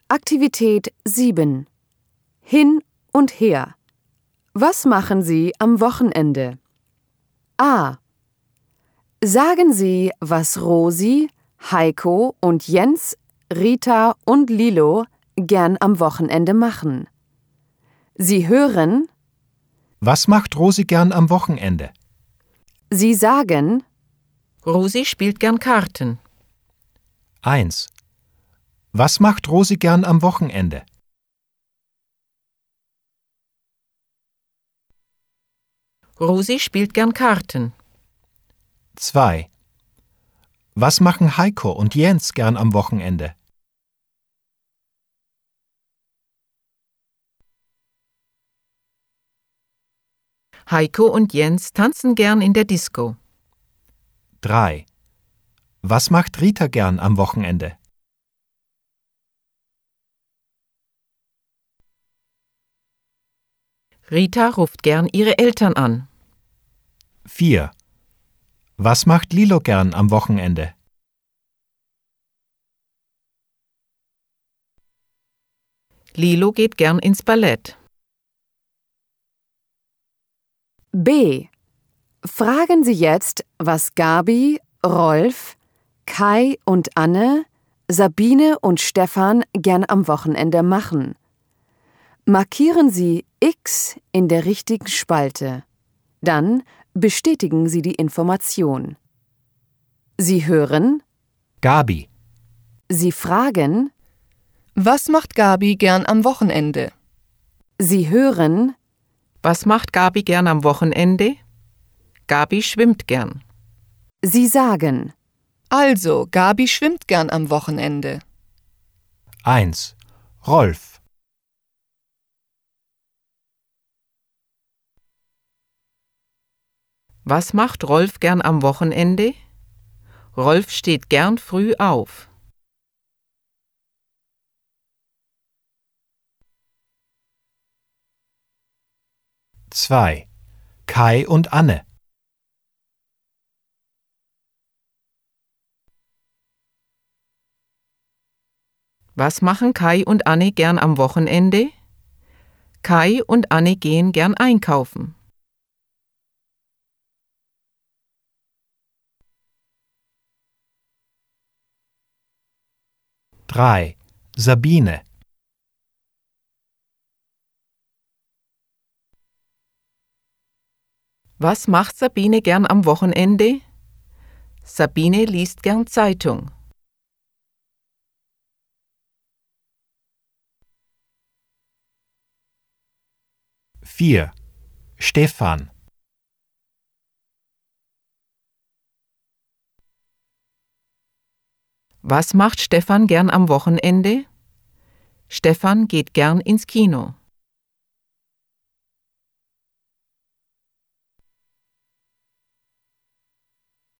Aktivität 7. Hin und her. Was machen Sie am Wochenende? A. Sagen Sie, was Rosi, Heiko und Jens, Rita und Lilo gern am Wochenende machen. Sie hören, Was macht Rosi gern am Wochenende? Sie sagen, Rosi spielt gern Karten. 1. Was macht Rosi gern am Wochenende? Rosi spielt gern Karten. 2. Was machen Heiko und Jens gern am Wochenende? Heiko und Jens tanzen gern in der Disco. 3. Was macht Rita gern am Wochenende? Rita ruft gern ihre Eltern an. 4. Was macht Lilo gern am Wochenende? Lilo geht gern ins Ballett. B. Fragen Sie jetzt, was Gabi, Rolf, Kai und Anne, Sabine und Stefan gern am Wochenende machen. Markieren Sie X in der richtigen Spalte. Dann bestätigen Sie die Information. Sie hören, Gabi. Sie fragen, Was macht Gabi gern am Wochenende? Sie hören, Was macht Gabi gern am Wochenende? Gabi schwimmt gern. Sie sagen, Also, Gabi schwimmt gern am Wochenende. 1. Rolf. Was macht Rolf gern am Wochenende? Rolf steht gern früh auf. 2. Kai und Anne. Was machen Kai und Anne gern am Wochenende? Kai und Anne gehen gern einkaufen. 3. Sabine. Was macht Sabine gern am Wochenende? Sabine liest gern Zeitung. 4. Stefan. Was macht Stefan gern am Wochenende? Stefan geht gern ins Kino.